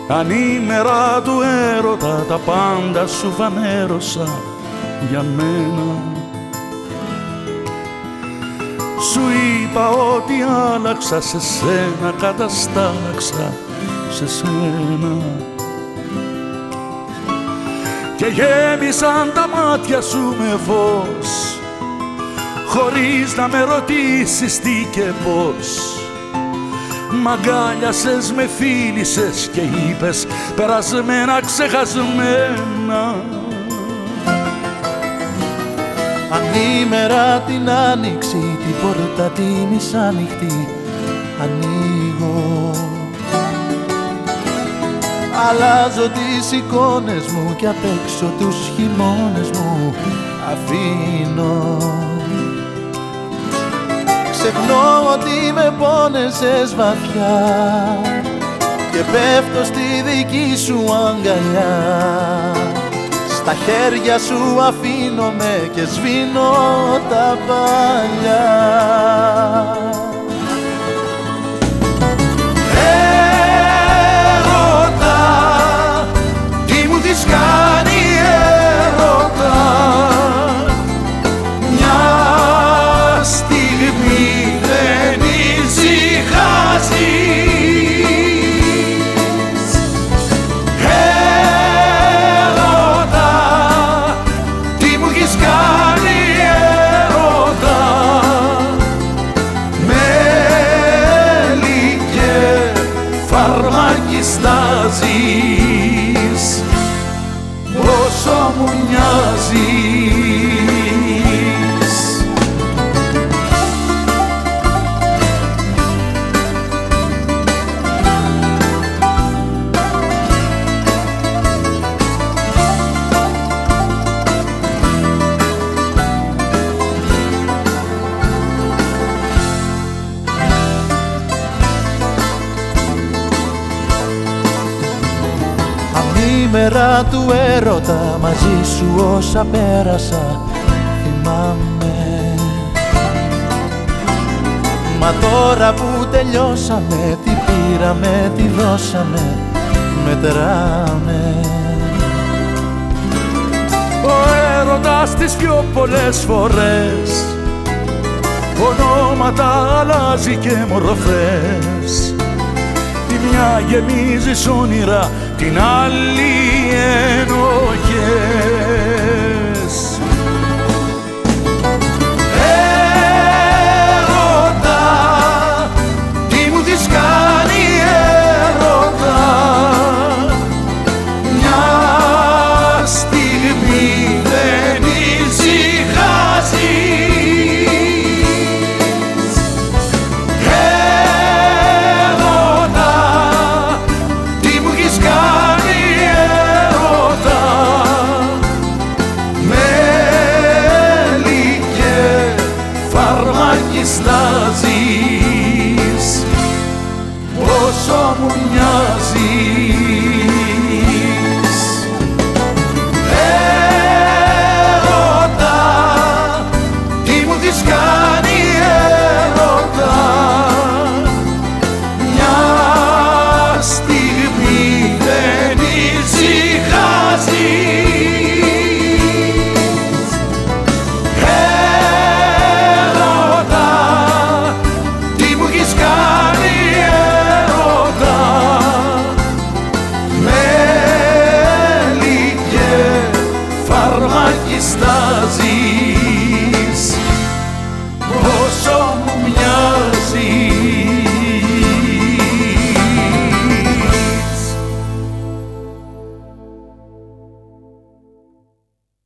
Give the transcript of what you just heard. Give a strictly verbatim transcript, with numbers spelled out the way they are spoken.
ανήμερα του έρωτα τα πάντα σου φανέρωσα για μένα. Σου είπα ότι άλλαξα, σε σένα καταστάλαξα, σε σένα. Και γέμισαν τα μάτια σου με φως, χωρίς να με ρωτήσεις τι και πώς. Μ' αγκάλιασες, με φίλησες και είπες περασμένα ξεχασμένα. Ανήμερα την άνοιξη, την πόρτα τη μισάνυχτη ανοίγω. Αλλάζω τις εικόνες μου και απ' έξω τους χειμώνες μου αφήνω. Ξεχνώ ότι με πόνεσες βαθιά και πέφτω στη δική σου αγκαλιά. Στα χέρια σου αφήνομαι και σβήνω τα παλιά. Έρωτα, τι μου έχεις κάνει έρωτα, μια στιγμή δεν ησυχάζεις. Στάζεις, πόσο μου μοιάζεις. Ανήμερα του έρωτα, μαζί σου όσα πέρασα θυμάμαι. Μα τώρα που τελειώσαμε, τι πήραμε, τι δώσαμε, μετράμε. Ο έρωτας τις πιο πολλές φορές ονόματα αλλάζει και μορφές. Τη μια γεμίζεις όνειρα, την άλλη ενοχές. Έρωτα, τι μου έχεις κάνει έρωτα, μια στιγμή δεν ησυχάζεις. Στάζει